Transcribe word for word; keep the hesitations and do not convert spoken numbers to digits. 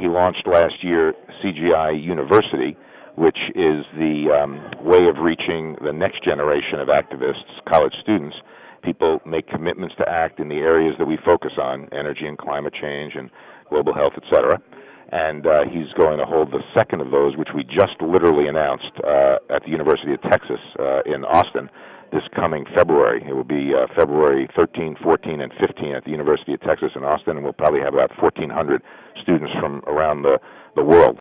he launched last year C G I University, which is the um, way of reaching the next generation of activists, college students. People make commitments to act in the areas that we focus on, energy and climate change and global health, et cetera. And uh, he's going to hold the second of those, which we just literally announced uh, at the University of Texas uh, in Austin this coming February. It will be uh, February thirteenth, fourteenth, and fifteenth at the University of Texas in Austin, and we'll probably have about fourteen hundred students from around the, the world.